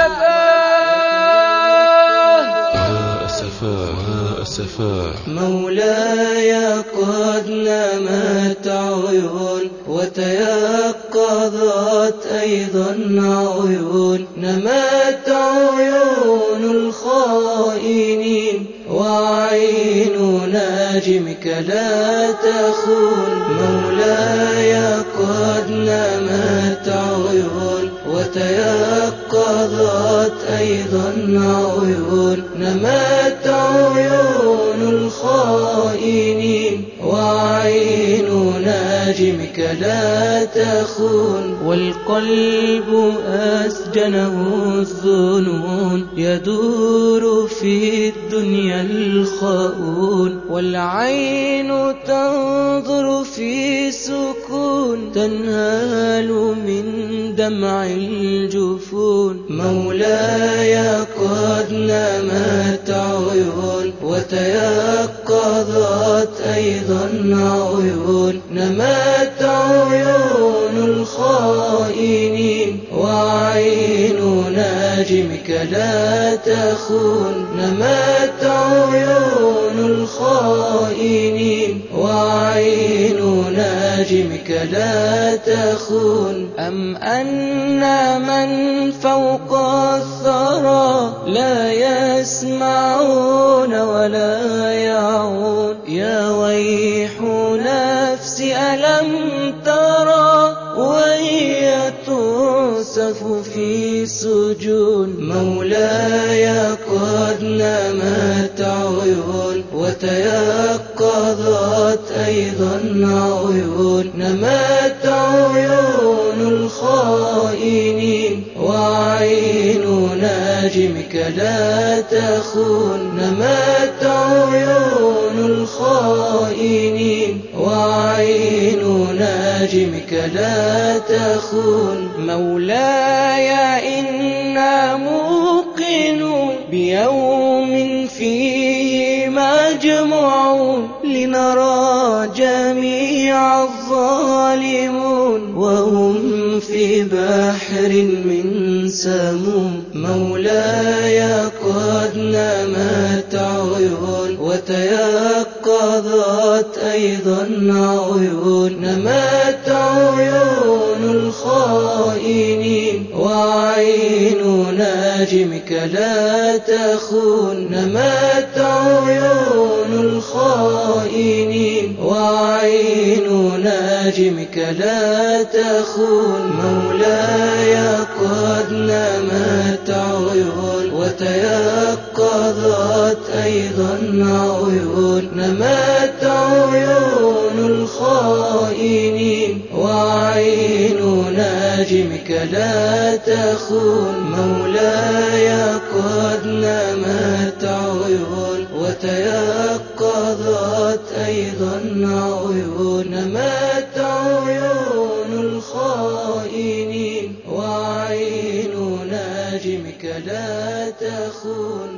أسفاه مولاي قد نامت عيون وتيقظت أيضا عيون، نمت عيون الخائنين وعين ناجمك لا تخون. مولاي قد نامت عيون وتيقظت أيضا عيون، نمت عيون الخائنين وعين ناجمك لا تخون. والقلب أسجنه الظنون يدور في الدنيا الخؤون، والعين تنظر في سكون تنهال من دمع الجفون. مولاي قد نامت عيون وتيقظت أيضا عيون، نمت عيون الخائنين وعين ناجمك لا تخون. نمت عيون الخائنين وعين ناجمك لا تخون. أم أن من فوق الثرى لا يسمعون ولا يعون؟ يا ويح نفسي ألم ترى وهي تؤسف في سجون. مولاي قد نامت عيون وتيقظت أيضا عيون، نمت عيون الخائنين وعين ناجمك لا تخون. نمت عيون الخائنين وعين ناجمك لا تخون. مولاي إنا موقنون بيوم فيه مجموعون لنرى جميع الظالمون وهم في بحر من سموم. مولاي قد نامت عيون وتيقظت أيضا عيون، نمت عيون الخائنين وعين ناجمك لا تخون. نمت عيون الخائنين وعين ناجمك لا تخون. مولاي قد نامت عيون وتيقظت أيضا عيون، نمت عيون الخائنين وعين ناجمك لا تخون. مولاي قد نامت عيون وتيقظت أيضا عيون، نمت عيون الخائنين وعين ناجمك لا تخون.